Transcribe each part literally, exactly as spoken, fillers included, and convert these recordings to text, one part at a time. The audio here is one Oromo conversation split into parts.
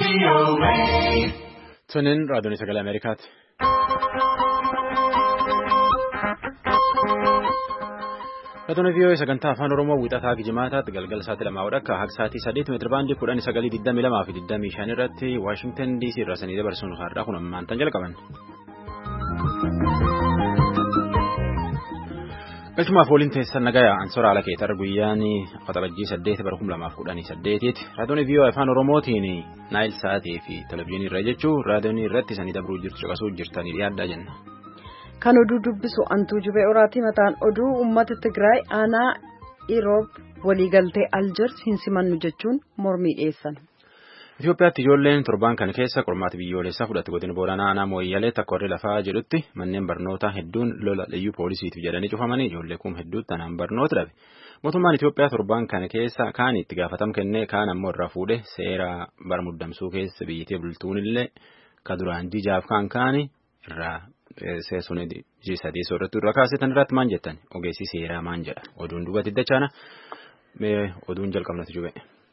Tunin raadiyoon sagalee Ameerikaati. Raadiyoon vii'oo sagantaa afaan Oromoo wiixataa Gijimaataatti galgala sa'aatii lamaa akka hanga sa'aatii saddeet meetira baandii kudhan sagalii digdamii lamaa fi digdamii shan irratti Waashingtan D C irraa sanii dabarsuun har'aa kun ammaan tan jalqaban. Galchumaaf waliin teessan nagayaa Ansoora Alakeetar guyyaan Waxabajjii saddeet bara kuma lamaaf kudhanii saddeetitti raadiyoon vii'oo afaan Oromootiin Naayil Sa'aatii fi Televiziyoonii irra jechuun raadiyoon irratti sanii dabruu jirtu caqasuu jirtanii dhiyaaddaa jenna. Kan oduu dubbisu Antuu Jubee Oraatii mataan oduu uummata Tigraay aanaa Iroob waliigaltee Aljeers hin simannu jechuun mormii dhiyeessan. Itoophiyaatti ijoolleen torban kana keessa qormaata biyyoolessaa fudhatte godina Booranaa aanaa Mooyyalee takka warri lafaa jedhutti manneen barnootaa hedduun lola liyyuu poolisiitiif jedhanii cufamanii ijoollee kum hedduutti tanaan barnoota dhabe. Mootummaan Itoophiyaa torban kana keessa kaan itti gaafatama kennee kaan ammoo irraa fuudhe seera bara muddamsuu keessa biyyattii bultuun illee ka duraan jijaaf kaan kaani irraa seesuun sadii soorrattuu irra kaasitan irratti maan jettan ogeessi seeraa maan jedha oduun duubatti dachaana oduun jalqabnatu jube.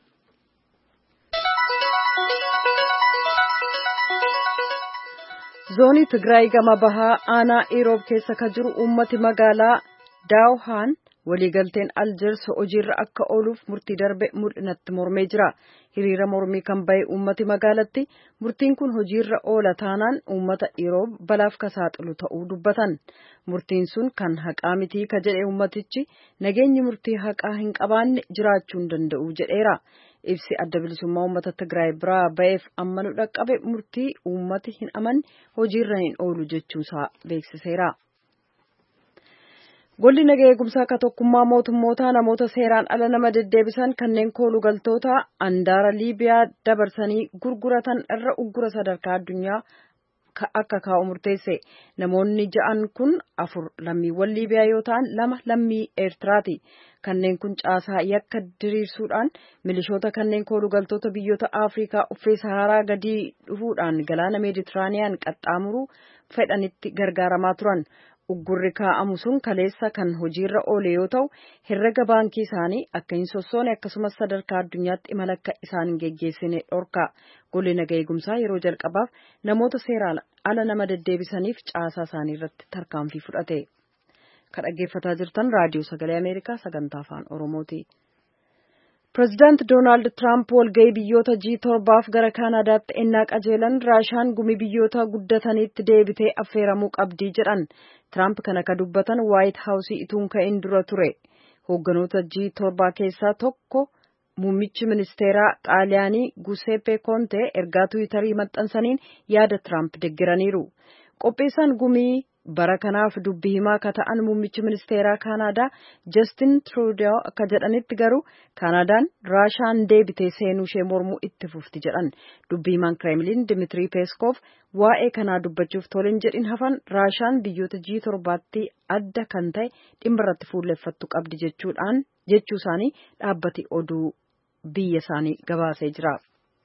Zoonii Tigraay gama bahaa aanaa Iroob keessa ka jiru uummati magaalaa Daawhaan waliigalteen Aljeers hojiirra akka ooluuf murtii darbe mul'inatti mormee jira. Hiriira mormii kan bahe uummati magaalatti murtiin kun hojiirra oola taanaan uummata Iroob balaaf ka saaxilu ta'uu dubbatan. Murtiin sun kan haqaa mitii ka jedhe uummatichi nageenyi murtii haqaa hin qabaanne jiraachuu hin danda'u jedheera. Ibsi adda bilisummaa uummata Tigraay biraa ba'eef amma nu dhaqqabe murtii uummati hin amanne hojiirra hin oolu jechuusaa beeksiseera. Golli nagaa eegumsaa akka tokkummaa mootummootaa namoota seeraan ala nama deddeebisan kanneen koolugaltoota andaara Liibiyaa dabarsanii gurguratan irra uggura sadarkaa addunyaa akka kaa'u murteesse. Namoonni ja'an kun afur lammiiwwan Liibiyaa yoo ta'an lama lammii Eertiraati. Kanneen kun caasaa yakka diriirsuudhaan milishoota kanneen koolugaltoota biyyoota Afrikaa uffee Saharaa gadii dhufuudhaan galaana Meeditiraaniyaan qaxxaamuruu fedhanitti gargaaramaa turan. Uggurri kaa'amu sun kaleessa kan hojiirra oole yoo ta'u herrega baankii isaanii akka hin sossoone akkasumas sadarkaa addunyaatti imala akka isaan hin geggeessine dhorka. Golli nagaa eegumsaa yeroo jalqabaaf namoota seeraan ala nama deddeebisaniif caasaa isaanii irratti tarkaanfii fudhate. Kan dhaggeeffataa jirtan raadiyoo sagalee Ameerikaa sagantaa afaan Oromooti. Pireezidaant Doonaald Tiraamp walga'ii biyyoota G torbaaf gara Kaanaadaatti ennaa qajeelan Raashaan gumii biyyoota guddataniitti deebitee affeeramuu qabdii jedhan. Tiraamp kana ka dubbatan Waayit Haawusii ituun ka'in dura ture. Hoogganoota G torbaa keessaa tokko muummichi ministeeraa Xaaliyaanii Guseppe Konte ergaa Tiwiitarii maxxansaniin yaada Tiraamp deeggaraniiru. Qopheessaan gumii bara kanaaf dubbii himaa ka ta'an muummichi ministeeraa Kaanaadaa Justin Trudeau akka jedhanitti garuu Kaanaadaan Raashaan deebitee seenuu ishee mormuu itti fufti jedhan. Dubbii himaan Kremlin Dimitri Peskov waa'ee kanaa dubbachuuf toleen jedhin hafan Raashaan biyyoota G torbaatti adda kan ta'e dhimma irratti fuulleffattu qabdi jechuudhaan jechuu isaanii dhaabbati oduu biyya isaanii gabaasee jira.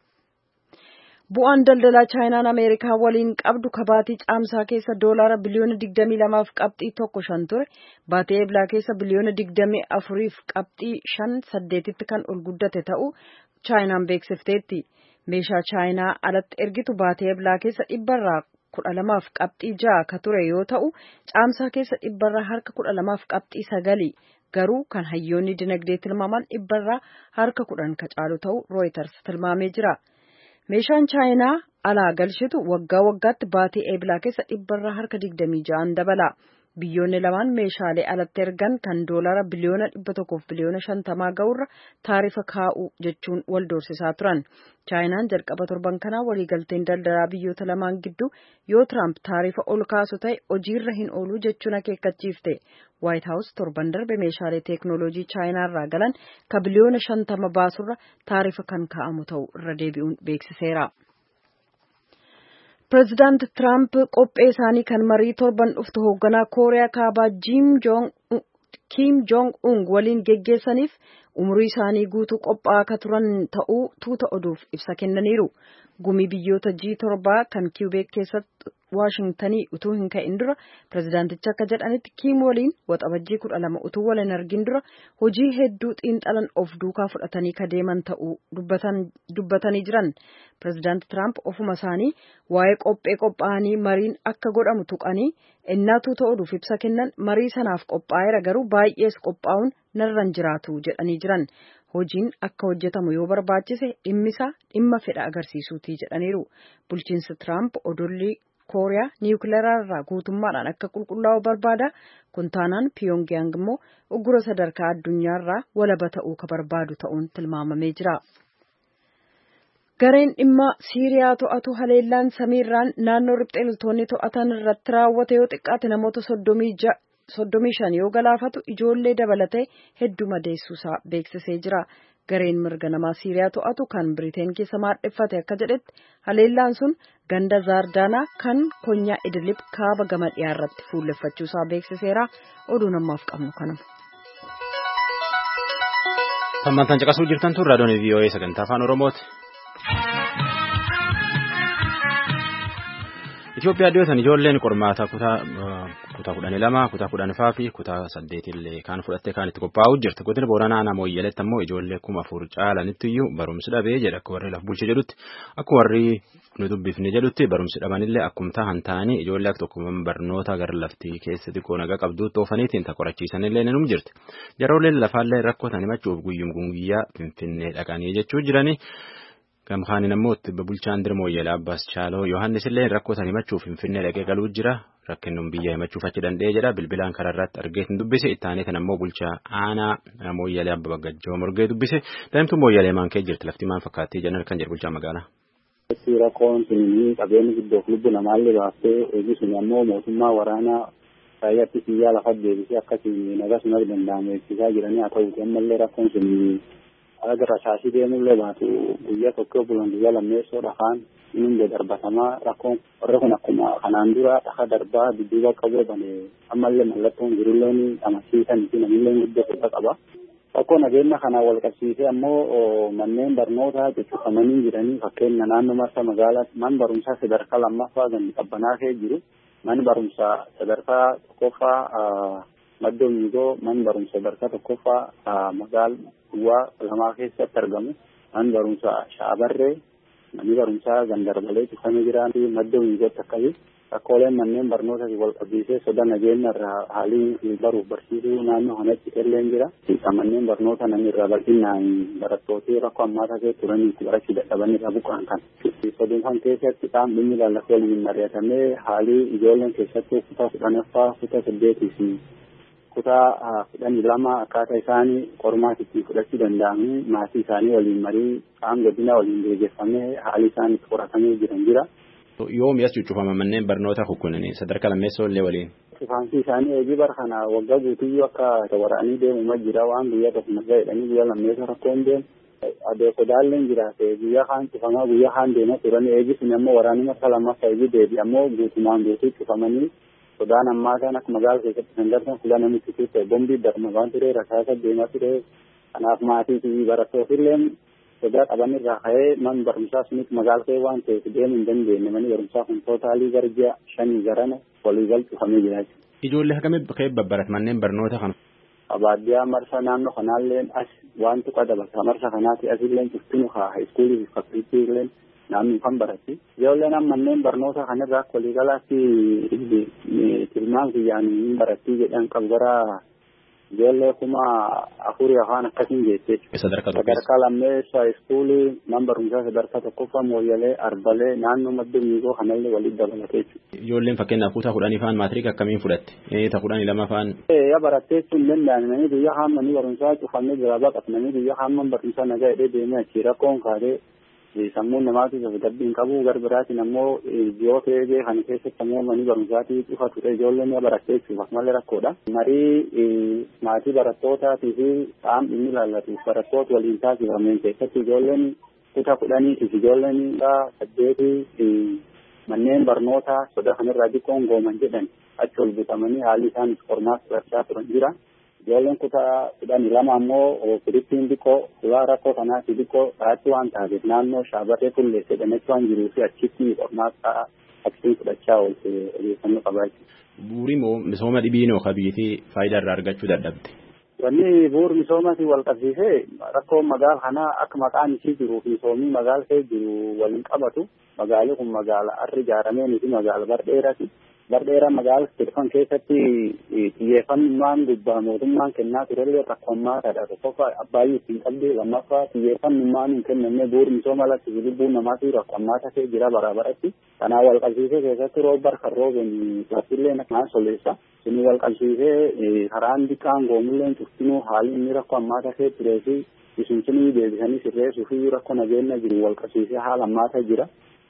Bu'aan daldalaa Chaayinaan Ameerikaa waliin qabdu kabaatii caamsaa keessa doolaara biliyoona digdamii lamaaf qabxii tokko shan ture. Baatee eblaa keessa biliyoona digdamii afuriif qabxii shan saddeetitti kan ol guddate ta'uu Chaayinaan beeksifteetti. Meeshaa Chaayinaa alatti ergitu baatee eblaa keessa dhibbarraa kudha lamaaf qabxii ja'a ka ture yoo ta'u caamsaa keessa dhibbarraa harka kudha lamaaf qabxii sagali. Garuu kan hayyoonni dinagdee tilmaaman dhibbarraa harka kudhan ka caalu ta'uu Reuters tilmaamee jira. Meeshaan Chaayinaa alaa galchitu waggaa waggaatti baatee eblaa keessa dhibbarraa harka digdamii ja'an dabala. Biyyoonni lamaan meeshaalee alatti ergan kan doolaara biliyoona dhibba tokkoof biliyoona shantamaa ga'urra taarifa kaa'u jechuun wal doorsisaa turan. Chaayinaan jalqaba torban kanaa waliigalteen daldalaa biyyoota lamaan gidduu yoo Tiraamp taarifa ol kaasu ta'e hojiirra hin oolu jechuun akeekkachiifte. Waayit Haawus torban darbe meeshaalee teeknooloojii Chaayinaa irraa galan ka biliyoona shantama baasurra taarifa kan kaa'amu ta'u irra deebi'uun beeksiseera. Pireezidaant Tiraamp qophee isaanii kan marii torban dhuftu hoogganaa Kooriyaa Kaabaa Kiim Joong Un waliin geggeessaniif umurii isaanii guutuu qophaa'aa akka turan ta'uu tuuta oduuf ibsa kennaniiru. Gumii biyyoota G torbaa kan Kiubeek keessatti Waashingtanii utuu hin ka'in dura pireezidaantichi akka jedhanitti Kiim waliin waxabajjii kudha lama utuu wal hin argin dura hojii hedduu xiinxalan of duukaa fudhatanii ka deeman ta'uu dubbatanii jiran. Pireezidaanti Tiraamp ofuma isaanii waa'ee qophee qophaa'anii mariin akka godhamu tuqanii innaatuu ta'uudhuuf ibsa kennan marii sanaaf qophaa'eera garuu baay'ees qophaa'uun narran jiraatu jedhanii jiran. Hojiin akka hojjetamu yoo barbaachise dhimmisaa dhimma fedha agarsiisuutii jedhaniiru. Bulchiinsi Tiraamp odolli Kooriyaa niwukileeraarraa guutummaadhaan akka qulqullaa'u barbaada. Kun taanaan Pyongyang immoo uggura sadarkaa addunyaarraa walaba ta'uu ka barbaadu ta'uun tilmaamamee jira. Gareen dhimma Siiriyaa to'atu haleellaan samiirraan naannoo riphxee loltoonni to'atan irratti raawwate yoo xiqqaate namoota soddomii shan yoo galaafatu ijoollee dabalatee hedduu madeessuusaa beeksisee jira. Gareen mirga namaa Siiriyaa to'atu kan Biriteen keessa maadheffate akka jedhetti haleellaan sun ganda Zaardaanaa kan konyaa Idilib kaaba gama dhiyaa irratti fuulleffachuusaa beeksiseera. Oduu namaaf qabnu kanuma. Tammantaan caqasuu jirtan tun raadiyoon V O A sagantaa afaan Oromooti. Itoophiyaa dhiyootan ijoolleen qormaata kutaa kutaa kudhanii lama kutaa kudhanifaa fi kutaa saddeetillee kaan fudhattee kaan itti qophaa'uu jirti. Godina Booranaa naannoo Moyyaleetti ammoo ijoollee kuma afur caalanitti iyyuu barumsi dhabee jedha akka warri laf bulche jedhutti akka warri nu dubbifne jedhutti barumsi dhabanillee akkuma tahan ta'anii ijoollee akka tokkummaa barnoota gara laftii keessa xiqqoo nagaa qabduutti oofaniitiin ta qorachiisanillee ni jirti. Jarooleen lafaallee rakkootan himachuuf guyyum guyyaa Finfinnee dhaqanii jechuu jiranii. Gamkaaniin ammoo bulchaan dirmoo Moyyalaa Abbaas Chaaloo Yohaannis illee rakkootan himachuuf Finfinnee dhaqee galuu jira. Rakkinnuun biyya himachuuf achi danda'ee jedha. Bilbilaan kararratti argeetiin dubbise. Ittaaneetan ammoo bulchaa aanaa Moyyalee Abba Baggajjoo Morgee dubbise. Daa'imtuu Moyyalee maan kee jirti lafti maan fakkaatti jennan kan jedhu bulchaa magaalaa. Rakkoon sun qabeenyi guddoof lubbu namaallee baaftee eegi sun ammoo mootummaa waraanaa raayyaatti biyyaa lafa deebisee akkasii nagaa sun danda'amu eegsisaa jiranii haa ta'uuti ammallee rakkoon sun agar rasaasii deemullee baatu guyyaa tokko bulan guyyaa lammeessoo dhafaan inni darbatamaa rakkoon warra kun akkuma kanaan dura dhaha darbaa dudduuba qabee bane ammallee mallattoon jirulleen amansiisan fi namillee guddoo fedha qaba. Rakkoo nageenya kanaan wal qabsiisee ammoo manneen barnootaa cuccufamanii jiranii fakkeenya naannoo marsa magaalaatti man barumsaa sadarkaa lammaffaa gandi qabbanaa kee jiru man barumsaa sadarkaa tokkoffaa Maddo Miigoo man barumsa sadarkaa tokkoffaa magaal duwwaa lamaa keessatti argamu man barumsa Shaabarree manni barumsaa Gandarbalee cufamee jiraan Maddo Miigootti akkasii rakkooleen manneen barnoota wal qabsiisee soda nageenya irraa haalii baruuf barsiisuu naannoo kanatti illeen jira. Manneen barnoota namni irraa bal'inaan barattootii rakkoo ammaa taasisee turanii itti barachuu dadhaban irraa buqqaan kan. Sodomfan keessatti qaam dhimmi lallaafee waliin mari'atamee haalii ijoolleen keessattuu kutaa kudhanaffaa kutaa saddeetii fi kutaa kudhanii lama akkaataa isaanii qormaatitti fudhachuu danda'anii maatii isaanii waliin marii qaam godina waliin gaggeeffamee haalli isaanii itti qoratamee jiran jira. Yoo mi'as cuccufama manneen barnoota kukkunanii sadarkaa lammeessoo illee waliin. Cufaansi isaanii eegi bara kana waggaa guutuyyuu akka waraanii deemu jira waan guyyaa tokko nagaa jedhanii guyyaa lammeessoo rakkoon deemu. Adoo sodaalleen jiraate guyyaa kaan cufamaa guyyaa kaan deemaa turan eegi sun ammoo waraanii marsa lammaffaa eegi deebi ammoo guutumaan guutuu cufamanii. Sodaan ammaa kan akka magaala keessatti kan gartan fuula namichi keessa bombii darma waan ture rasaasa deemaa ture kanaaf maatii fi barattootillee sodaa qaban irraa ka'ee man barumsaa sunitti magaala kee waan ta'eef deemuu hin dandeenye manni barumsaa kun tootaalii gara ji'a shanii garana waliigal cufamee jira. Ijoollee akkamii ka'ee babbarat manneen barnoota kana. Baadiyyaa marsa naannoo kanaallee as wanti qadabata marsa kanaati asillee cuftuu haa iskuulii fi fakkiittiillee naannoo kan baratti. Ijoolleen manneen barnoota kanarraa waliigalaatti tilmaan kiyyaan barattii jedhan qabu gara ijoollee kuma afurii afaan akkasiin jettee. Sadarkaa lammeessaa iskuulii man barumsaa sadarkaa tokkoffaa Mooyyalee Arbalee naannoo Madda Miigoo kanallee walitti dabalatee jechuudha. Ijoolleen fakkeenyaaf kutaa kudhanii faan maatiriika akkamiin fudhatte? Ta kudhanii lama faan. Yaa barattee sun danda'anii biyya haamanii barumsaa cufamee jira baqatanii biyya haaman barumsaa nagaa hidhee deemee achi rakkoon kaadee sammuun namaatiif tasgabbiin qabu garbiraatiin ammoo dhiyoo ta'ee kan keessatti ammoo manni barumsaatii cufa ture ijoolleen barattee jechuuf akkasumallee rakkoodha. Marii maatii barattootaatiif fi qaam dhimmi ilaallatuuf barattoota waliin taasifameen keessatti ijoolleen kutaa kudhaniitiif ijoolleen saddeetii manneen barnootaa soda kanarraa xiqqoon gooman jedhan achi ol butamanii haalli isaan qormaata fudhachaa turan jira. Ijoolleen kutaa kudhanii lama ammoo firiittiin xiqqoo suuraa rakkoo kanaatti xiqqoo dhaatti waan taateef naannoo Shaabarree Tullee jedhametti waan jiruu fi achitti qormaata achiin fudhachaa oolte odeeffannoo qabaa jechuudha. Bu'uuri moo misooma dhibiinoo ka biyyattii faayidaa irraa argachuu dadhabde? Wanni bu'uura misoomaatiin wal qabsiisee rakkoo magaala kanaa akka maqaan isii jiruuf misoomii magaala kee jiru waliin qabatu. Magaalli kun magaala arri ijaarameen fi magaala bardheeraati. Bardheera magaala Sirfan keessatti xiyyeeffannaan gubbaa mootummaan kennaa turellee rakkoommaataadha. Tokkoffaa abbaayyuu ittiin qabdee lammaffaa xiyyeeffannaan hin kennamne bu'uura misooma alatti lubbuun namaatiif rakkoommaata kee jira barabaratti. Kanaan wal qabsiisee keessatti roobar kan rooben laftillee naan soleessa. Inni wal qabsiisee karaan diqqaan goomulleen cuftinuu haalli inni rakkoo ammaata kee turee fi isunsinii deebisanii sirreessuu fi rakkoo nageenya jiru wal qabsiisee haala ammaata jira.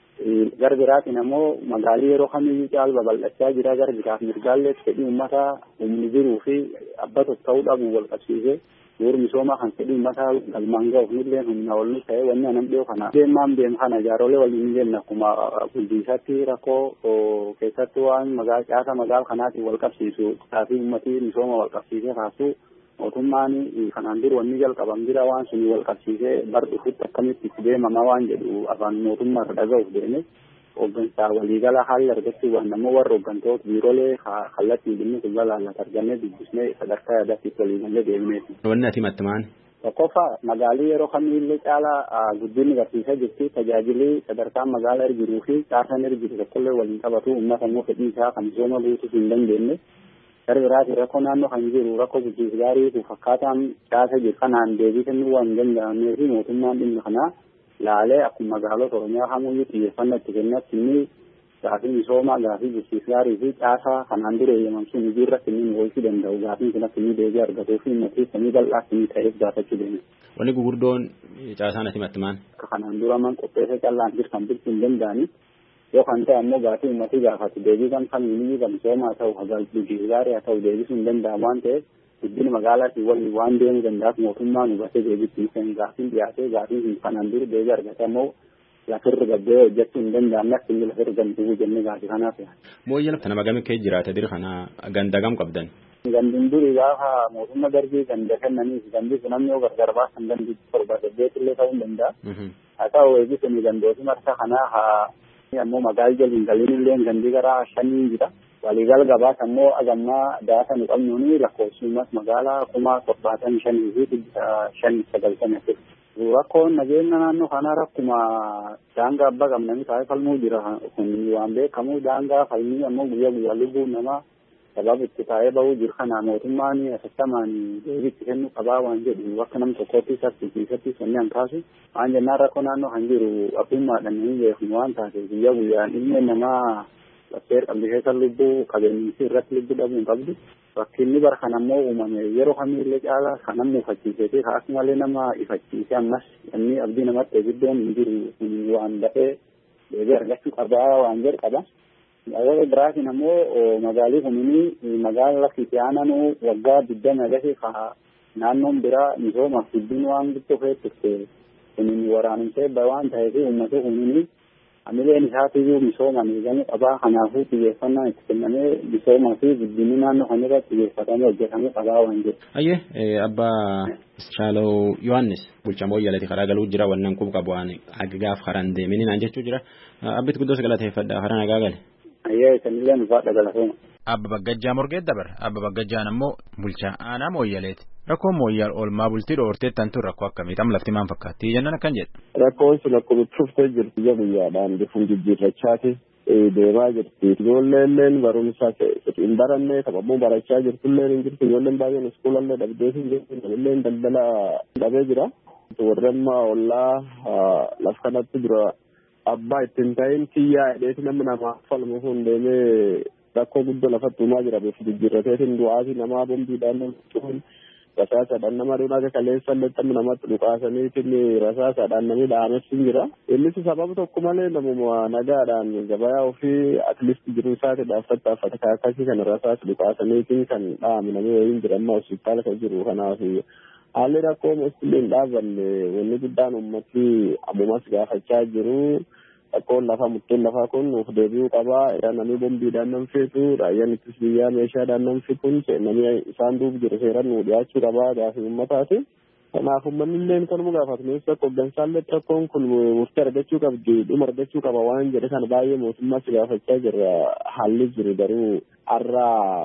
Gara biraatiin ammoo magaalii yeroo kamiyyuu caal babal'achaa jira. Gara biraaf mirgaallee fedhii uummataa humni jiruu fi abba tokko ta'uu dhabu wal qabsiisee bu'uura misoomaa kan fedhii uummataa galmaan ga'uuf illee humna ol ta'ee wanni anam dhiyoo kana deemaan deem kana jaaroolee waliin jenna akkuma bulchiinsatti rakkoo keessatti waan magaala caasa magaala kanaatiin wal qabsiisu taasii uummatii misooma wal qabsiisee kaasuu mootummaan kanaan dura wanni jalqaban jira waan suni wal qabsiisee bar dhufutti akkamitti itti deemama waan jedhu afaan mootummaa irra dhaga'uuf deeme hooggansaa waliigala haalli argachuu waan ammoo warra hooggantoota biiroolee kallattiin dhimmi kun balaallat argannee dubbisnee sadarkaa yaadaatti waliigalee deemneeti. Wanni ati mattimaan? Tokkoffaa magaalii yeroo kamiillee caalaa guddinni barsiisaa jirti tajaajilli sadarkaa magaalaa irra jiruu fi caasaan irra jiru tokkollee waliin qabatu uummata immoo fedhii isaa kan misooma guutuuf hin dandeenye. Gara biraati rakkoo naannoo kan jiru rakkoo bulchiinsa gaarii fi fakkaataan caasa jiru kanaan deebii kennuu waan danda'amnee fi mootummaan dhimma kanaa laalee akkuma magaalota Oromiyaa hamuyyuu xiyyeeffannaa itti kennatti inni gaafii misoomaa gaafii bulchiinsa gaarii fi caasaa kanaan dura eeyyamamsuun hojii irratti inni oolchuu danda'u gaafiin kun akka inni deebii argatuu fi uummatii samii bal'aa inni ta'eef gaafachuu deeme. Wanni gugurdoon caasaan ati mattimaan? Akka kanaan dura man qopheessa callaan jiru kan bulchuu hin danda'ani. Yookaan ta'e ammoo gaafii uummatii gaafatu deebii kan kamiyyuu kan misoomaa ta'u bulchiinsa gaarii haa ta'u deebisuu hin danda'amu waan ta'eef guddina magaalaatiin waliin waan deemuu danda'aaf mootummaan hubatee deebitti kan gaafiin dhiyaatee gaafiin kanaan dura deebii argate ammoo lafirra gabbee hojjechuu hin danda'amne akka inni lafirra gamtuu jennee gaafii kanaaf. Mooyyee lafti nama gamii kee jiraata dira kana ganda gam qabdan? Gandin durii gaafa mootummaa darbii ganda kennaniif gandi sun namni yoo gargar baasan gandi torba saddeetillee ta'uu hin danda'a. Haa ta'u eegisanii gandooti marsa kanaa haa ammoo magaala jaliin galiin illee gandi gara shanii jira. Waliigal gabaas ammoo agammaa daasa nu qabnuuni lakkoofsummas magaalaa kuma torbaatamii shanii fi shanii sagaltamii afur. Rakkoon nageenya naannoo kanaa rakkuma daangaa abbaa qabnanii taa'ee falmuu jira kun waan beekamu daangaa falmii ammoo guyyaa guyyaa lubbuun namaa sababa itti taa'ee bahuu jiru kana mootummaan asattamaan deebiitti kennu qabaa waan jedhu akka nam tokkotti isaatti keessatti sonni hankaasu waan jennaan rakkoo naannoo kan jiru abbummaadhaan hin beeknu waan taate guyyaa guyyaan ilmi namaa lafteer qabdiseessa lubbuu qabeenyisi irratti lubbuu dhabuun qabdu rakkinni bara kan ammoo uumame yeroo kamiillee caalaa kan namni ifachiisee fi akkasumallee nama ifachiisee ammas inni abdii namatti eegiddoon hin jiru waan dafee deebii argachuu qabaa waan jedhu qaba. Magaalaa biraatiin ammoo magaalii kunii magaala lafiitti aananuu waggaa digdami agasii ka naannoon biraa misoomaaf guddin waan guddoo feetutte kunin waraanumsee waan ta'eef uummata kunii amileen isaatiyyuu misooman eegamuu qabaa kanaafuu xiyyeeffannaan itti kennamee misoomaa fi guddinni naannoo kan irratti xiyyeeffatamee hojjetamuu qabaa waan jedhu. Ayyee abbaa Shaalaw Yohaannis bulchaa Mooyyaleeti karaa galuu jira wannan qub qabu waan aggaaf karaan deemanii naan jechuu jira abbit guddoos galateeffadha karaa nagaa gale. Ayyee sanillee nufaadha galatuma. Abba Baggajjaa Morgeet dabar Abba Baggajjaan ammoo bulchaa aanaa Mooyyaleeti. Rakkoo Mooyyal oolmaa bultii dhoorteettan tun rakkoo akkamii tam lafti maan fakkaatti jennan akkan jedha. Rakkoon sun akkuma cuftee jirti guyyaa guyyaadhaan bifuun jijjiirrachaati deemaa jirti. Ijoolleen barumsa hin baranne taphammoo barachaa jirtulleen hin jirtu ijoolleen baay'een iskuulallee dhabdee hin jirtu namilleen daldala dhabee jira. Warri amma ollaa laf kanatti dura abbaa ittiin ta'in kiyyaa hidheeti namni namaa falmu kun deemee rakkoo guddoo lafatti uumaa jira bifu jijjiirrateetiin du'aati namaa bombiidhaan namtuun rasaasaadhaan nama aduun akka kaleessallee tammi namatti dhukaasaniitiin rasaasaadhaan namni dhaamesin jira. Innis sababa tokko malee namuma nagaadhaan gabayaa ofii atlisti jiru isaati dhaaffattaaffate akkasii kan rasaas dhukaasaniitiin kan dhaame namni wayiin jira amma hospitaala kan jiru kanaaf haalli rakkoo mostillee hin dhaabanne wanni guddaan ummatti ammumas gaafachaa jiru. Rakkoon lafaa murteen lafaa kun nuuf deebi'uu qabaa namni bombiidhaan nam feetu raayyaan ittis biyyaa meeshaadhaan nam fixuun namni isaan duuba jiru seeraan nu dhiyaachuu qabaa gaafii uummataati. Kanaaf uummanni illee kanuma gaafatu nuus akka hooggansaallee rakkoon kun murtee argachuu qabdi dhuma argachuu qaba waan jedhe kan baay'ee mootummaas gaafachaa jirra haalli jiru garuu har'a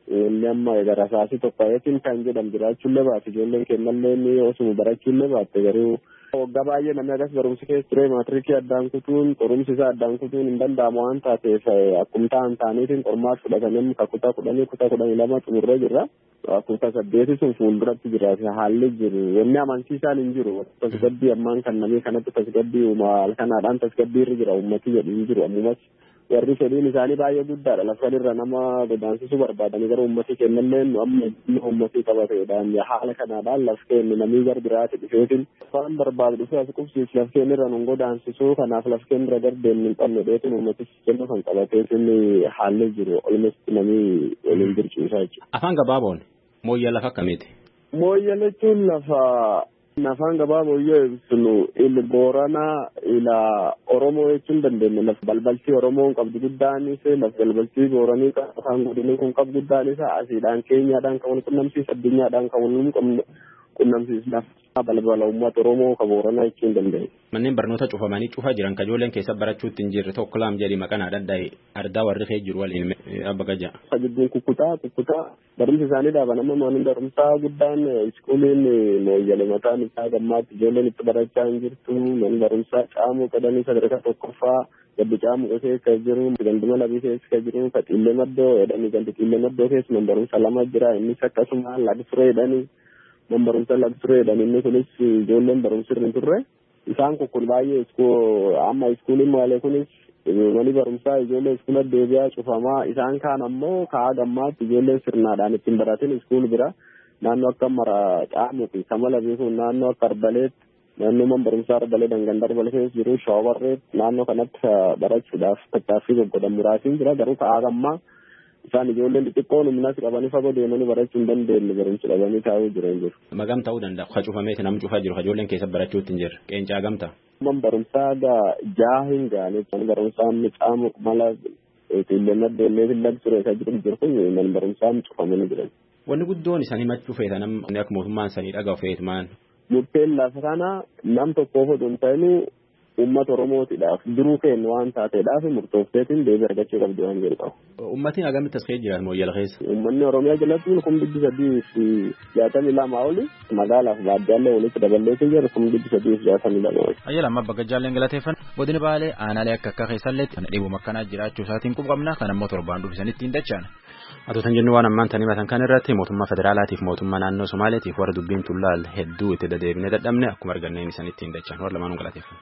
inni amma gara saasi tokkoyetiin kan jedhamu jiraachuullee baate ijoolleen kennallee ni osuma barachuullee baatte garuu waggaa baay'ee namni agas barumsi keessa ture maatirikii addaan kutuun qorumsi isaa addaan kutuun hin danda'amu waan taateef akkuma ta'an ta'aniitiin qormaata fudhatanii kutaa kudhanii kutaa kudhanii lama xumurree jirra. Kutaa saddeeti sun fuulduratti jira haalli jiru wanni amansiisaan hin jiru tasgabbii ammaan kan namni kanatti tasgabbii uumaa kanaadhaan tasgabbii irra jira uummatni jedhu hin jiru ammumas warri fedhiin isaanii baay'ee guddaadha lafa irra nama godaansisuu barbaadanii gara uummatni kennallee amma uummatni qabateedhaan haala kanaadhaan laf kennu namni gar biraati dhufeetiin waan barbaadu dhufee as qubsiis laf kennu irra nun godaansisuu kanaaf laf kennu irra gardeen hin qabne dheetiin uummatni kennu kan qabateetiin haalli jiru olumatti namni waliin jirchuusaa jechuudha. Afaan gabaaboon mooyyaa lafa akkamiiti? Mooyyaa jechuun lafa afaan gabaaboo yoo ibsinu il Booranaa ila Oromoo jechuun dandeenya lafa balbaltii Oromoon qabdu guddaanis lafa balbaltii Booranii afaan godinii kun qabdu guddaanis asiidhaan keenyaadhaan kan wal qunnamsiis addunyaadhaan kan wal qunnamsiis lafa balbala uummata Oromoo kan Booranaa jechuun dandeenya. Manneen barnoota cufamanii cufaa jiran ka ijoolleen keessa barachuutti hin jirre tokko laam jedhi maqaan addaa'e ardaa warri kee jiru waliin abba gajaa. Sajidduun kukkutaa kukkutaa barumsi isaanii dhaaban amma manni barumsaa guddaan iskuuliin mooyyale mataan isaa gammaatti ijoolleen itti barachaa hin jirtu manni barumsaa caamuu qadanii sadarkaa tokkoffaa gaddi caamuu keessa jiru ganduma labii keessa jiru ka xiillee maddoo jedhanii gandi xiillee maddoo keessa man barumsa lama jira innis akkasuma lagsiree jedhanii man barumsa lagsiree jedhanii inni kunis ijoolleen barumsirra hin turre isaan kun baay'ee amma iskuuliin maalee kunis mani barumsaa ijoollee iskuula deebi'aa cufamaa isaan kaan ammoo kaa'aa gammaatti ijoolleen sirnaadhaan ittiin baratin iskuul bira naannoo akka mara caamuufi kamala beekuun naannoo akka arbaleetti naannoo man barumsaa arbalee dangan darbalee keessa jiru shaawarreetti naannoo kanatti barachuudhaaf tattaaffii goggodan muraasiin jira garuu kaa'aa gammaa isaan ijoolleen xixiqqoon humnas qabanii fagoo deemanii barachuu hin dandeenye barumsa dhabanii taa'uu jiran jiru. Magam ta'uu danda'a ka cufameeti nam cufaa jiru ka ijoolleen keessa barachuutti hin jirre qeencaa gamta. Man barumsaa jaa hin gaane man barumsaa caamu mala xiillee deemee fillag ture ka jiru jiru kun man barumsaa cufamanii jiran. Wanni guddoon isaan himachuu feetan namni akka mootummaan sanii dhagahu feet maan. Murteen lafa kana nam tokkoof odoo hin ta'inuu uummata Oromootiidhaaf duruu kennu waan taateedhaaf murtoofteetiin deebii argachuu qabdu waan jedhu qabu. Uummatni agamitti as keessa jiraatu mooyyala keessa? Uummanni Oromiyaa jalatti kun dhibbi sadii fi jaatamii lama oli magaalaaf baadiyyaa walitti daballeetii jira kun dhibbi sadii fi jaatamii lama oli. Ayyaala amma bakka jaalleen galateeffan godina Baalee aanaalee akka akka keessallee kan dhibuma akkanaa jiraachuu isaatiin qubqabna kan ammoo torbaan dubbisanitti hin dachaan. Atoo tan jennu waan ammaan tan himatan kan irratti mootummaa federaalaatiif mootummaa naannoo Somaaleetiif warra dubbiin tullaal hedduu itti dadeebinee dadhabne akkuma arganneen isanitti hin dachaan warra lamaanuu galateeffan.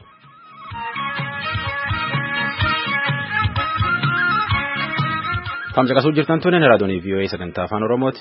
Tamsa qasuu jirtan tunen raadiyoonii V O A sagantaa afaan Oromooti.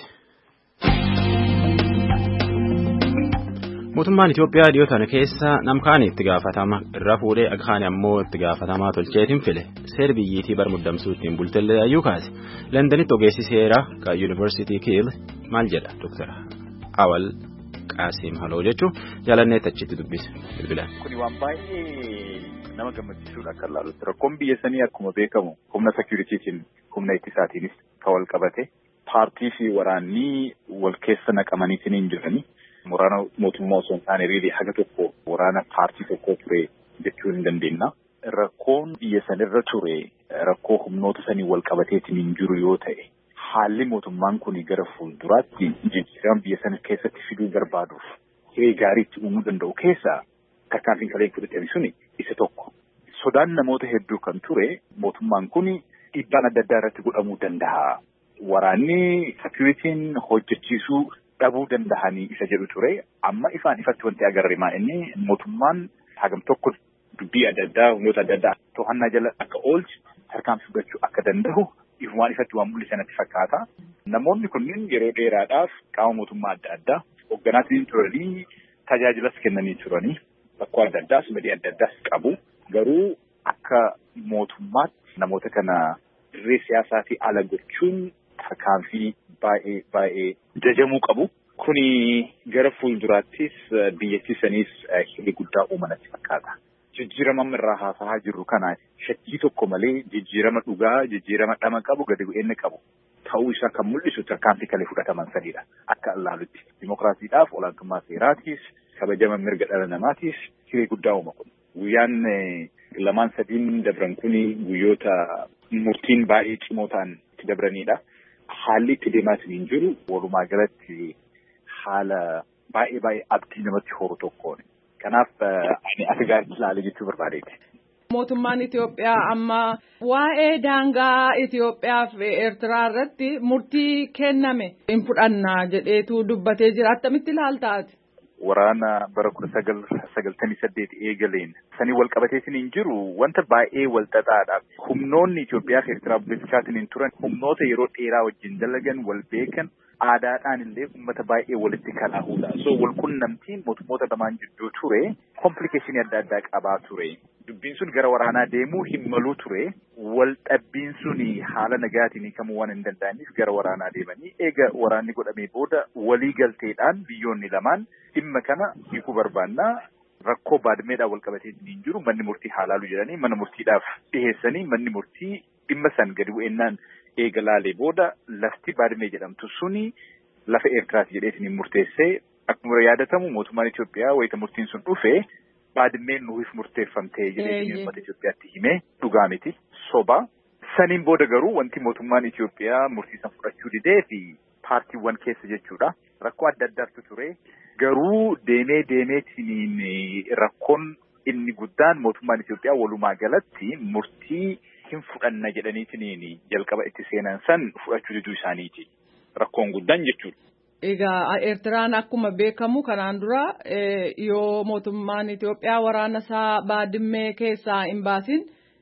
Mootummaan Itoophiyaa dhiyootan keessa namkaanii itti gaafatama irra fuudhee aghaani ammoo itti gaafatamaa tolcheetiin file seer biyyiitii bar muddamsuu ittiin bultellee ayyuu kaase Londanitti ogeessi seeraa ka Yuunivarsiitii Kiil maal jedha Dooktar Awal Qaasim Haloo jechuun jaalanneetti achitti dubbise bilbilaan. Kuni waan baay'ee nama gammachiisuudha akka ilaalutti rakkoon biyya sanii akkuma beekamu humna sekiyuriitiitiin humna ittisaatiinis kan wal qabate paartii fi waraanni wal keessa naqamaniitiin hin jirani. Waraana mootummaa osoo hin taane riilii haga tokko waraana paartii tokko ture jechuu hin dandeenya. Rakkoon biyya sanirra ture rakkoo humnoota sanii wal qabateetiin hin jiru yoo ta'e haalli mootummaan kun gara fuulduraatti jijjiirama biyya sana keessatti fiduu barbaaduuf hiree gaariitti uumuu danda'u keessaa tarkaanfiin kaleen fudhatame suni isa tokko. Sodaan namoota hedduu kan ture mootummaan kun dhiibbaan adda addaa irratti godhamuu danda'a. Waraanni sekiyuriitiin hojjechiisuu dhabuu danda'anii isa jedhu ture amma ifaan ifatti wanti agarre maa inni mootummaan hagam tokko dubbii adda addaa humnoota adda addaa to'annaa jala akka oolchi tarkaanfii fudhachuu akka danda'u ifumaan ifatti waan mul'isanatti fakkaata. Namoonni kunneen yeroo dheeraadhaaf qaama mootummaa adda addaa hogganaatiin turanii tajaajilas kennanii turanii bakkoo adda addaas madii adda addaas qabu garuu akka mootummaatti namoota kana dirree siyaasaatii ala gochuun tarkaanfii baay'ee baay'ee jajamuu qabu. Kuni gara fuulduraattis biyyattisanis hiree guddaa uumanatti fakkaata. Jijjiirama irraa haasa'aa jirru kana shakkii tokko malee jijjiirama dhugaa, jijjiirama dhama qabu, gadi bu'eenna qabu ta'uu isaa kan mul'isu tarkaanfii kalee fudhataman sadiidha. Akka ilaalutti dimokiraasiidhaaf olaantummaa seeraatiis kabajama mirga dhala namaatiis hiree guddaa uuma kun. Guyyaan lamaan sadiin dabran kuni guyyoota murtiin baay'ee cimoo ta'an itti dabranidha. haalli itti deemaatiin hin jiru walumaa galatti haala baay'ee baay'ee abdii namatti horu tokkoon. Kanaaf ani akka gaariitti ilaalee jechuu barbaadeeti. Mootummaan Itoophiyaa amma waa'ee daangaa Itoophiyaa fi Eertiraa irratti murtii kenname hin fudhannaa jedheetu dubbatee jira. Attamitti ilaaltaati? Waraana bara kudha sagal sagaltamii saddeet eegaleen sanii wal qabateetiin hin jiru wanta baay'ee wal xaxaadha. Humnoonni Itoophiyaa fi Eertiraa bulchaatiin hin turan humnoota yeroo dheeraa wajjin dalagan wal beekan aadaadhaan illee uummata baay'ee walitti kalaahudha. So wal qunnamtiin mootummoota lamaan jidduu ture komplikeeshinii adda addaa qabaa ture. Dubbiin sun gara waraanaa deemuu hin maluu ture. Wal dhabbiin sun haala nagaatiin hiikamuu waan hin danda'aniif gara waraanaa deemanii eega waraanni godhamee booda walii galteedhaan biyyoonni lamaan dhimma kana hiikuu barbaannaa rakkoo baadmeedhaan wal qabateetiin hin jiru manni murtii haalaalu jedhanii mana murtiidhaaf dhiheessanii manni murtii dhimma san gadi bu'ennaan eega laalee booda lafti baadmee jedhamtu suni lafa Eertiraati jedheetiin murteessee akkuma yaadatamu mootummaan Itoophiyaa wayita murtiin sun dhufe baadmeen nuuf murteeffamtee jedheetiin uummata Itoophiyaatti himee dhugaa miti soba. Saniin booda garuu wanti mootummaan Itoophiyaa murtii san fudhachuu didee fi paartiiwwan keessa jechuudha. Rakkoo adda addaatu ture. Garuu deemee deemeetiin rakkoon inni guddaan mootummaan Itoophiyaa walumaa galatti murtii hin fudhanna jedhaniitiin jalqaba itti seenan san fudhachuu diduu isaaniiti. Rakkoon guddaan jechuudha. Egaa Eertiraan akkuma beekamu kanaan dura yoo mootummaan Itoophiyaa waraana isaa baadimmee keessaa hin baasin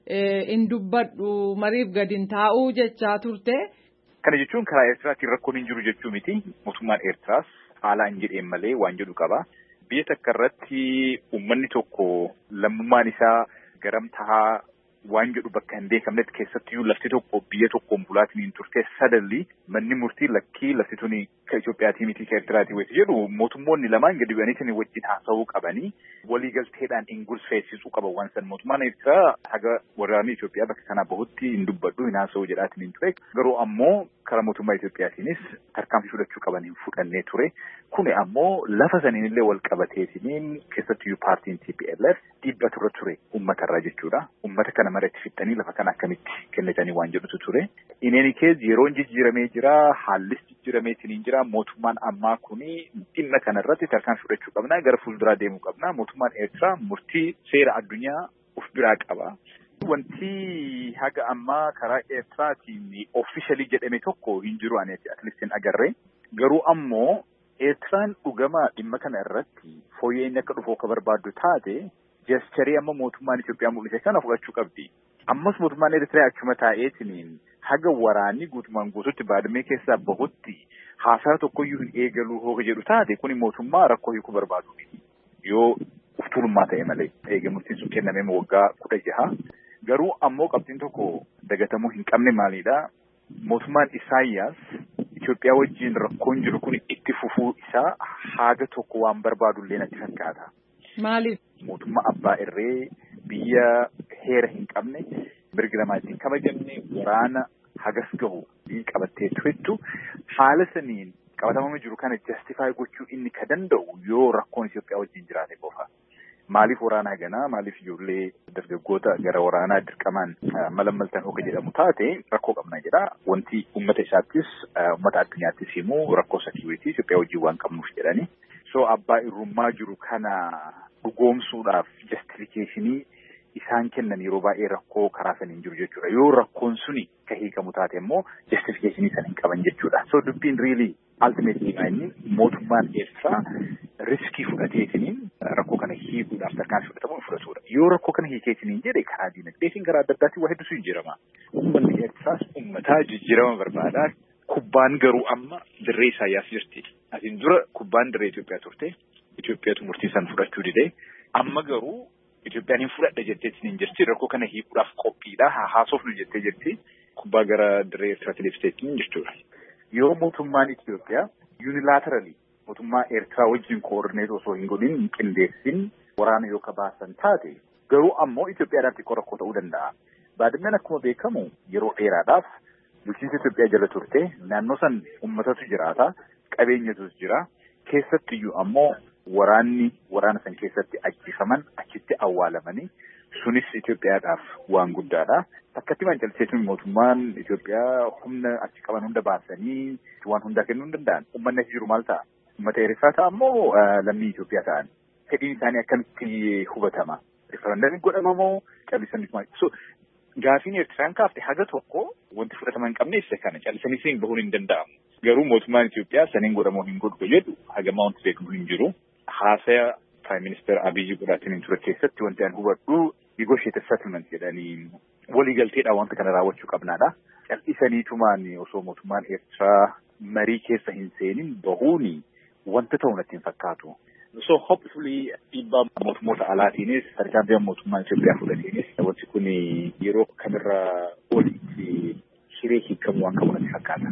hin dubbadhu mariif gadi hin taa'uu jechaa turte. Kana jechuun karaa Eertiraatiin rakkoon hin jiru jechuu miti. Mootummaan Eertiraas haala hin jedheen malee waan jedhu qaba. Biyya takka irratti uummanni tokko lammummaan isaa garam tahaa waan jedhu bakka hin beekamnetti keessattiyyuu lafti tokko biyya tokkoon bulaatiin hin turte sadalli manni murtii lakkii lafti tuni ka Itoophiyaatii miti ka Eertiraatii wayiiti jedhu mootummoonni lamaan gadi bu'aniitiin wajjin haasa'uu qabanii waliigalteedhaan hin gulfeessisuu qaban waan san mootummaan Eertiraa haga waraanni Itoophiyaa bakka kanaa bahutti hin dubbadhu hin haasa'uu jedhaatiin hin ture garuu ammoo karaa mootummaa Itoophiyaatiinis tarkaanfii fudhachuu qaban hin fudhannee ture kuni ammoo lafa saniin illee wal qabateetiniin keessattiyyuu paartiin T P L F dhiibba turre ture uummatarraa jechuudha uummata kana maratti fixanii lafa kana akkamitti kennitanii waan jedhutu ture. Ineeni kees yeroon jijjiiramee jira haallis jijjiirameetiin hin jira mootummaan ammaa kuni dhimma kanarratti tarkaanfii fudhachuu qabna gara fuulduraa deemuu qabna mootummaan Eertiraa murtii seera addunyaa of biraa qaba. Wanti haga ammaa karaa Eertiraatiin officially jedhame tokko hin jiru aneeti atleast agarree garuu ammoo Eertiraan dhugama dhimma kana irratti fooyya'inni akka dhufu akka barbaaddu taate gesturii amma mootummaan Itoophiyaa mul'ise kana fudhachuu qabdi. Ammas mootummaan Eertiraa achuma taa'eetiin haga waraanni guutumaan guututti baadmee keessaa bahutti haasaa tokkoyyuu hin eegaluu hooga jedhu taate kuni mootummaa rakkoo hiikuu barbaadu yoo uftuulummaa ta'e malee eega murtiin sun kenname waggaa kudha jaha garuu ammoo qabxiin tokko dagatamuu hin qabne maalidha mootummaan Isaayyaas Itoophiyaa wajjin rakkoon jiru kun itti fufuu isaa haga tokko waan barbaadu illee natti fakkaata. Maaliif? Mootummaa abbaa irree biyya heera hin qabne mirga namaa ittiin kabajamne waraana hagas gahu qabattee turettu haala saniin qabatamama jiru kana justify gochuu inni ka danda'u yoo rakkoon Itoophiyaa wajjin jiraate qofa. Maaliif waraanaa ganaa maaliif ijoollee dargaggoota gara waraanaa dirqamaan malammaltan hooga jedhamu taate rakkoo qabna jedha wanti uummata isaattis uummata addunyaattis himuu rakkoo security Itoophiyaa wajjin waan qabnuuf jedhani. So abbaa irrummaa jiru kana dhugoomsuudhaaf justificationii isaan kennan yeroo baay'ee rakkoo karaa saniin jiru jechuudha. Yoo rakkoon suni ka hiikamu taate immoo justificationii san hin qaban jechuudha. So dubbiin really ultimately inni mootummaan Eertiraa riskii fudhateetiniin rakkoo kana hiikuudhaaf tarkaanfii fudhatamu fudhatudha. Yoo rakkoo kana hiikeetiniin jedhe karaa diinagdeetiin karaa adda addaatiin waa hedduutu jijjiirama. Uummanni Eertiraas uummataa jijjiirama barbaadaa. Kubbaan garuu amma dirree Isaayyaas jirti. Asiin dura kubbaan dirree Itoophiyaa turte. Itoophiyaatu murtii san fudhachuu didee. Amma garuu Itoophiyaan hin fudhadha jetteetiin hin jirti. Rakkoo kana hiikuudhaaf qophiidha. Haasofnu jettee jirti. Kubbaa gara dirree Eertiraatti deebiteetiin jechuudha. Yoo mootummaan Itoophiyaa unilaterally mootummaa Eertiraa wajjin koordineet osoo hin godhin hin qindeessin waraana yoo kabaasan taate garuu ammoo Itoophiyaadhaaf xiqqoo rakkoo ta'uu danda'a. Baadimmeen akkuma beekamu yeroo dheeraadhaaf bulchiinsa Itoophiyaa jala turte naannoo san uummatatu jiraata qabeenyatus jira keessattiyyuu ammoo waraanni waraana san keessatti ajjeefaman achitti awwaalamanii sunis Itoophiyaadhaaf waan guddaadha. Akkatti mancalseetu mootummaan Itoophiyaa humna achi qaban hunda baasanii waan hundaa kennuu hin danda'an. Uummanni achi jiru maal ta'a? Uummata Eertiraa ta'a ammoo lammii Itoophiyaa ta'an. Fedhiin isaanii akkamitti hubatama? Rifarandamii godhama moo callisanii maal? So gaafiin Eertiraan kaafte haga tokko wanti fudhatama hin qabne ibsa kana callisanii siin bahuun hin danda'amu. Garuu mootummaan Itoophiyaa saniin godhamoo hin godhu jedhu hagamaa wanti beekamu hin jiru. Haasaya Prime Minister Abiyyi godhaatiin ture keessatti wanti an hubadhu negotiated settlement jedhanii waliigalteedhaan wanta kana raawwachuu qabnaadha. Callisaniitumaan osoo mootummaan Eertiraa marii keessa hin seenin bahuuni wanta ta'u natti hin fakkaatu. So hopefully dhiibbaa mootummoota alaatiinis tarkaanfii mootummaa Itoophiyaa fudhatiinis wanti kun yeroo kamirra olitti hiree hiikamu waan qabu natti fakkaata.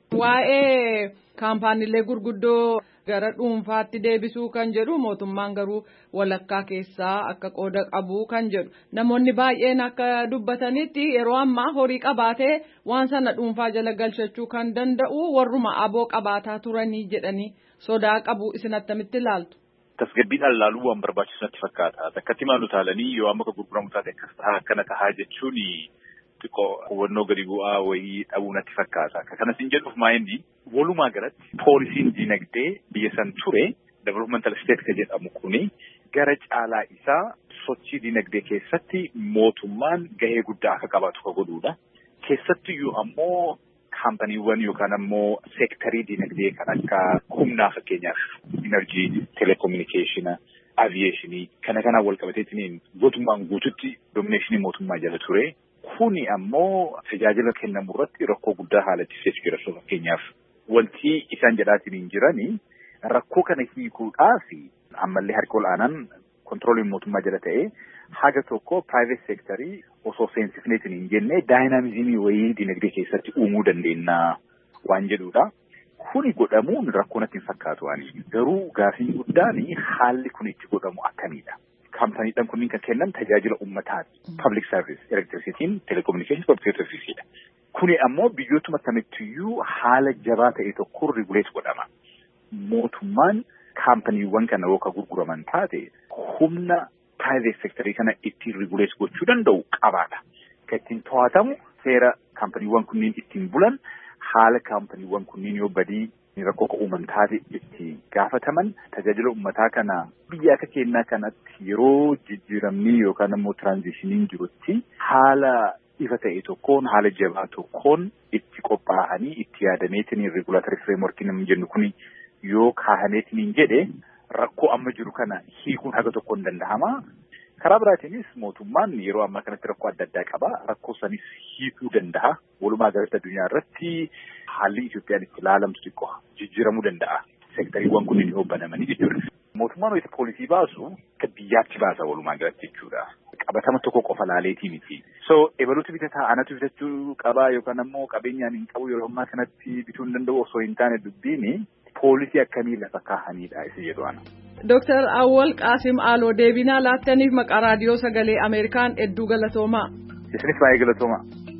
Waa'ee kaampaaniilee gurguddoo gara dhuunfaatti deebisuu kan jedhu mootummaan garuu walakkaa keessaa akka qooda qabu kan jedhu namoonni baay'een akka dubbatanitti yeroo ammaa horii qabaatee waan sana dhuunfaa jala galchachuu kan danda'u warruma aboo qabaataa turanii jedhanii sodaa qabu isin attamitti ilaaltu. Tasgabbiidhaan ilaaluu waan barbaachisu natti fakkaata. Akkatti maalu taalanii yoo amma gurguramu taate akkas ta'a akkana tahaa jechuun xiqqoo hubannoo gadi bu'aa wayii dhabuu natti fakkaata. Kanas hin jedhuuf maayinni walumaa galatti poolisiin dinagdee biyya san ture developmental state ka jedhamu kuni gara caalaa isaa sochii dinagdee keessatti mootummaan gahee guddaa akka qabaatu ka godhuudha. Keessattiyyuu ammoo kaampaniiwwan yookaan ammoo seektarii dinagdee kan akka humnaa fakkeenyaaf enerjii, telekominikeeshina, aviyeeshinii kana kanaan wal qabateetiin gootummaan guututti domineeshinii mootummaa jala ture. Kuni ammoo tajaajila kennamu irratti rakkoo guddaa haalattisee jira. So fakkeenyaaf wanti isaan jedhaatiin hin jiranii rakkoo kana hiikuudhaaf ammallee harka ol'aanaan kontirooliin mootummaa jala ta'ee haga tokko private sectorii osoo seensifneetiin hin jenne daayinaamizimii wayii dinagdee keessatti uumuu dandeenya waan jedhuudha. Kuni godhamuun rakkoo natti hin fakkaatu ani. Garuu gaafiin guddaan haalli kun itti godhamu akkamiidha? Kaampaniidhaan kunniin kan kennan tajaajila uummataati. Public service, electricity, telecommunications, public serviceidha. Kuni ammoo biyyootuma kamittiyyuu haala jabaa ta'e tokko regulate godhama. Mootummaan kaampaniiwwan kana yoo ka gurguraman taate humna private sectorii kana ittiin regulate gochuu danda'u qabaata. Kan ittiin to'atamu seera kaampaniiwwan kunniin ittiin bulan haala kaampaniiwwan kunniin yoo badii rakkoo ka uuman taate itti gaafataman tajaajila uummataa kana biyya akka kennaa kanatti yeroo jijjiiramni yookaan ammoo tiraanzishiniin jirutti haala ifa ta'e tokkoon haala jabaa tokkoon itti qophaa'anii itti yaadameetiin regulatory framework namni jennu kun yoo kaahameetiin jedhe rakkoo amma jiru kana hiikuun haga tokkoon danda'ama. Karaa biraatiinis mootummaan yeroo ammaa kanatti rakkoo adda addaa qaba. Rakkoo sanis hiikuu danda'a. Walumaa galatti addunyaa irratti haalli Itoophiyaan itti ilaalamtu xiqqoo jijjiiramuu danda'a. Seektariiwwan kunniin yoo banamanii jechuudha. Mootummaan wayita poolisii baasu akka biyyaatti baasa walumaa galatti jechuudha. Qabatama tokko qofa laaleetii miti. So ebaluutu bitataa anatu bitachuu qabaa yookaan ammoo qabeenyaan hin qabu yeroo ammaa kanatti bituu hin danda'u osoo hin taane dubbiini poolisii akkamii lafa kaahanidha isa jedhu ana. Doctor Awwal Qaasim Aloo deebinaa laattaniif maqaa raadiyoo sagalee Ameerikaan hedduu galatoomaa. Isinis baay'ee galatoomaa.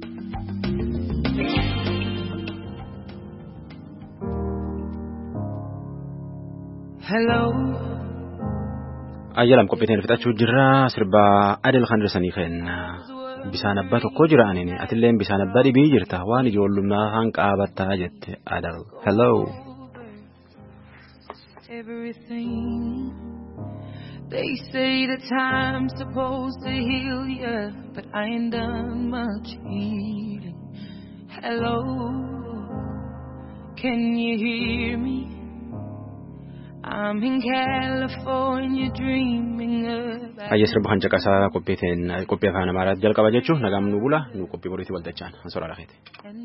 Hello. Ayyalam qophiiteen fixachuu jirra sirba Adel Khandirsanii kenna. Bisaan abbaa tokko jira anini atilleen bisaan abbaa dhibii jirta waan ijoollummaa hanqaabattaa jette Adel. Hello. Everything they say the time's supposed to heal ya, but I ain't done much healing. Hello, can you hear me? I'm in California dreaming about. Ayya sirba kan caqasaa qophiiteen qophii afaan Amaaraatti jalqaba jechuun nagaam nu bula nu qophii boriitti waltachaan ansora rakkate.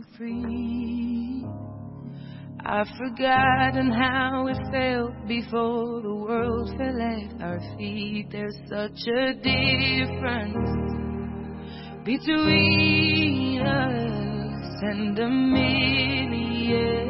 I've forgotten how it felt before the world fell at our feet. There's such a difference between us and a million.